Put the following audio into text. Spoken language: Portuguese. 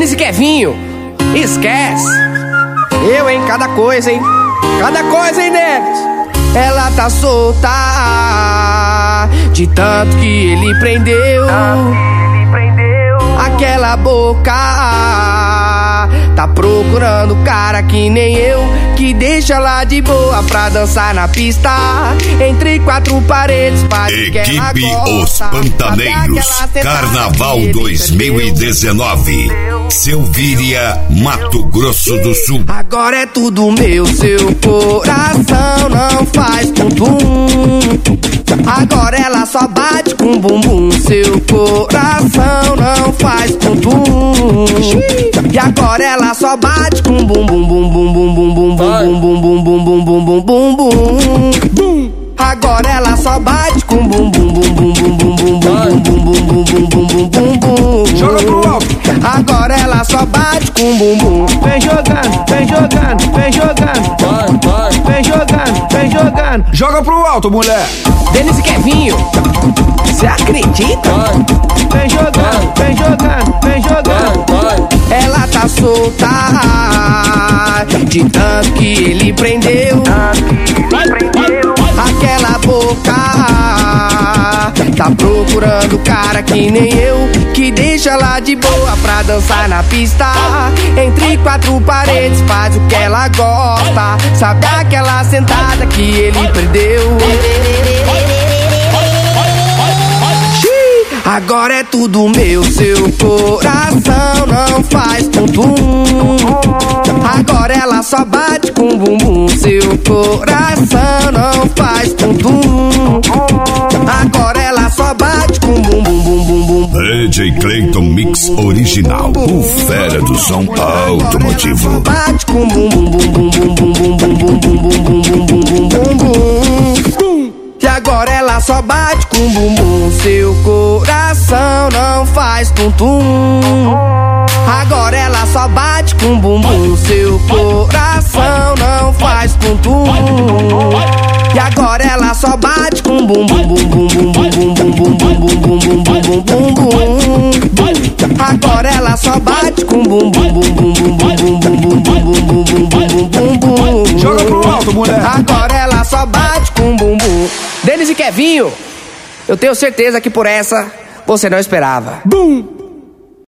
Denis e Kevinho, esquece. Eu, hein, cada coisa, hein. Cada coisa, hein, Denis. Ela tá solta de tanto que ele prendeu. Aquela boca tá procurando cara que nem eu, que deixa ela de boa pra dançar na pista, entre quatro paredes. Equipe Os Pantaneiros, Carnaval 2019, Silvíria, Mato Grosso do Sul. Agora é tudo meu, seu coração não faz tum-tum. Agora ela só bate com bumbum, seu coração não faz tum-tum. E agora ela só bate com bumbum, bum bum bum bum bum bum bum bum bum bum bum bum bum bum. Agora ela só bate com bumbum bum bum bum bum bum bum bum bum bum bum bum bum bum. Joga pro alto. Agora ela só bate com bumbum. Vem jogando, vem jogando, vem jogando. Vem jogando, vem jogando. Joga pro alto, mulher. Denis e Kevinho, cê acredita? Vem jogando, vem jogando, vem jogando. Ela tá solta de tanto que ele prendeu. Aquela boca tá procurando cara que nem eu, que deixa ela de boa pra dançar na pista, entre quatro paredes, faz o que ela gosta. Sabe aquela sentada que ele perdeu? Agora é tudo meu, seu coração não faz tum-tum. Agora ela só bate com bumbum, seu coração não faz tum-tum. Agora ela só bate com bumbum, bum bum bum. DJ Clayton Mix Original, o fera do som automotivo. Bate com bumbum, bum bum bum bum bum bum bum bum bum bum bum bum bum. E agora ela só bate com bumbum, seu coração não faz tum-tum. Agora ela só bate com bumbum, seu coração não faz tum-tum. E agora ela só bate com bumbum, bum bum bum bum bum bum bum bum bum bum bum bum bum. Agora ela só bate com bumbum, bum bum bum bum bum bum bum bum bum bum bum bum. Joga pro alto, mulher. Agora ela só bate com bumbum. Denis e Kevinho, eu tenho certeza que por essa você não esperava. Bum!